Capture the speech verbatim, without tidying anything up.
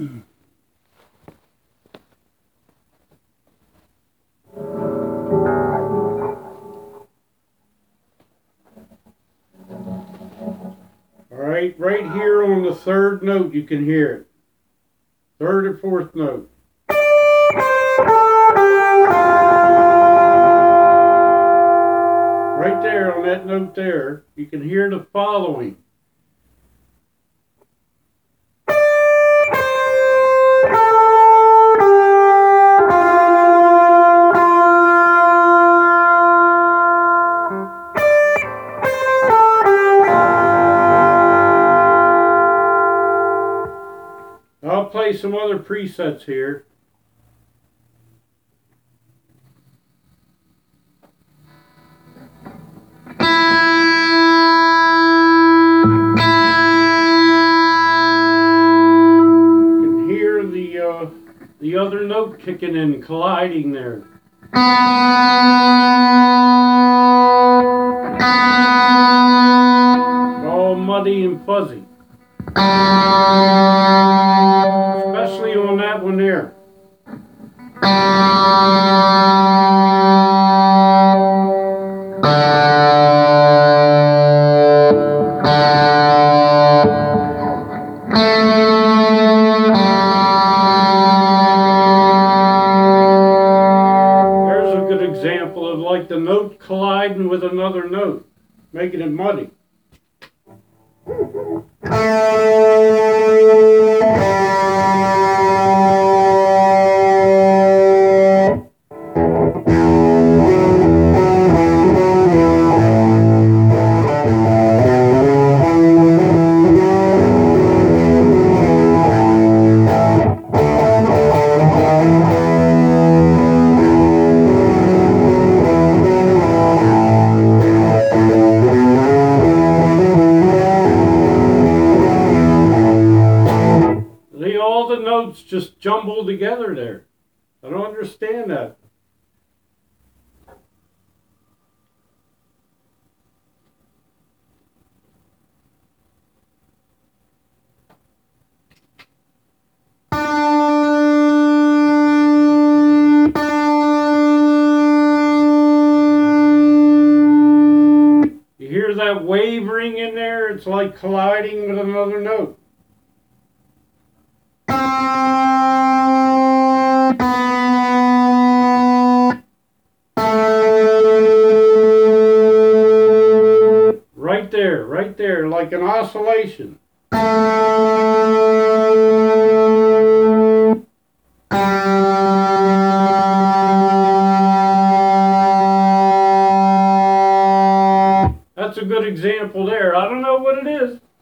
Alright, right here on the third note you can hear it. Third or fourth note. Right there on that note there, you can hear the following. I'll play some other presets here. You can hear the uh, the other note kicking in, colliding there. All muddy and fuzzy. Especially on that one there. There's a good example of like the note colliding with another note, making it muddy. All the notes just jumbled together there. I don't understand that. You hear that wavering in there? It's like colliding with another note. Right there, right there, like an oscillation. That's a good example there. I don't know what it is.